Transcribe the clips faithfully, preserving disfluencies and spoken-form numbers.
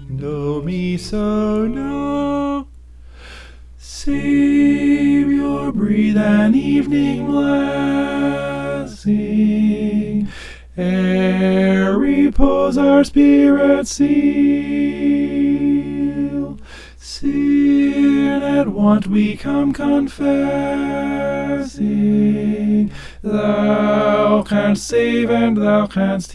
Know me so now. Savior, breathe an evening blessing, ere repose our spirits seal. Sin and want we come confessing, Thou canst save and Thou canst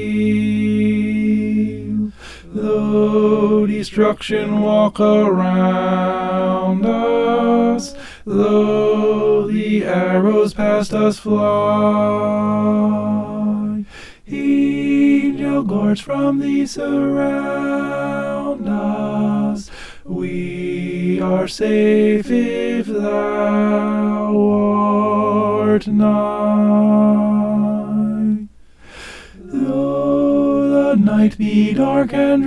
heal. Though destruction walk around us, though the arrows past us fly, angel guards from Thee surround us. We are safe if Thou art nigh. Though the night be dark and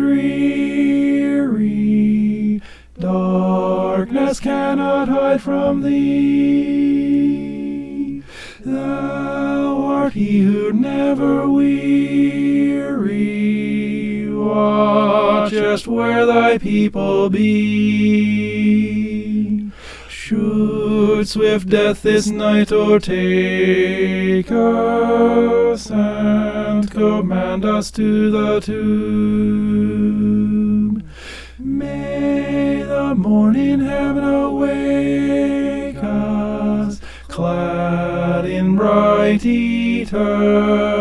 dreary, darkness cannot hide from Thee. Thou art He who never weary, watchest where Thy people be. Should swift death this night o'ertake us, and command us to the tomb, may the morning heaven awake us, clad in bright eternity.